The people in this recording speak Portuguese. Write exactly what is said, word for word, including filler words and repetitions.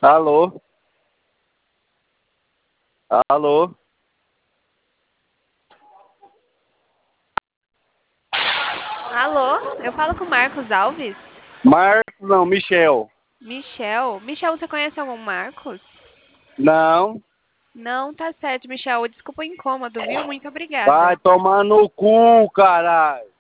Alô? Alô? Alô? Eu falo com o Marcos Alves? Marcos, não, Michel. Michel? Michel, você conhece algum Marcos? Não. Não, tá certo, Michel. Desculpa o incômodo, viu? Muito Vai obrigada. tomar no cu, caralho.